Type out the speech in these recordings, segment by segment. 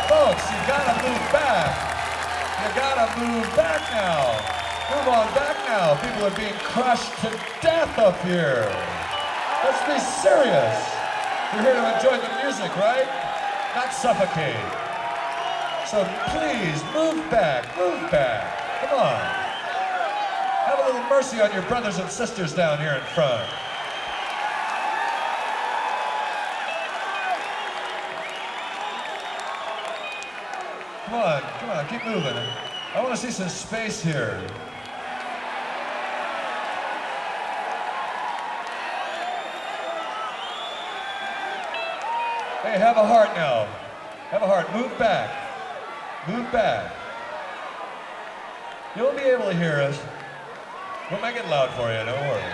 Folks, you gotta move back. You gotta move back now. Move on back now. People are being crushed to death up here. Let's be serious. You're here to enjoy the music, right? Not suffocate. So please, move back, move back. Come on. Have a little mercy on your brothers and sisters down here in front. Come on, keep moving. I want to see some space here. Hey, have a heart now. Have a heart. Move back. Move back. You'll be able to hear us. We'll make it loud for you, don't worry.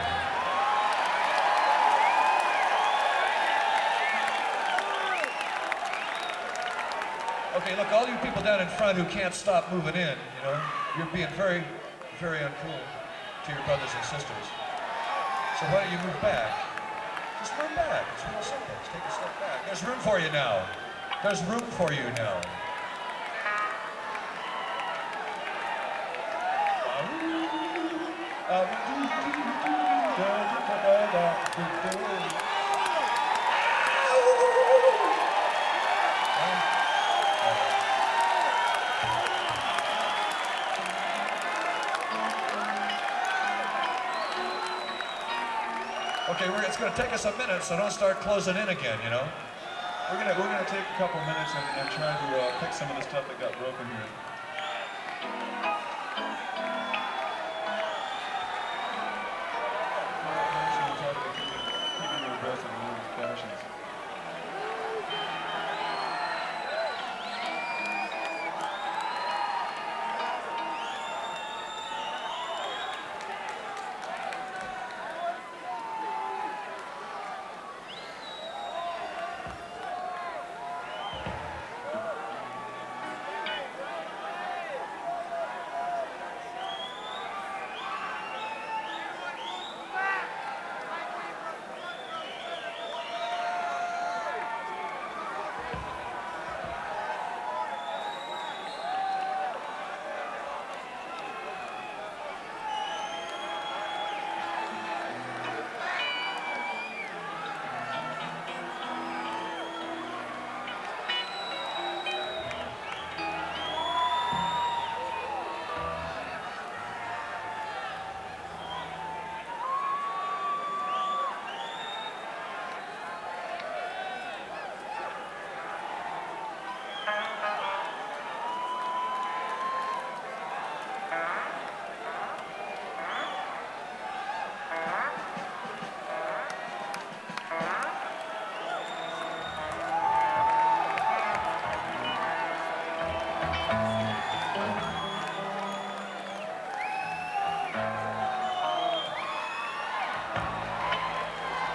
Okay, look, all you people down in front who can't stop moving in, you know, you're being very, very uncool to your brothers and sisters. So why don't you move back? Just move back. It's real simple. Just take a step back. There's room for you now. There's room for you now. Okay, it's going to take us a minute, so don't start closing in again, you know? We're gonna take a couple minutes and try to fix some of the stuff that got broken here.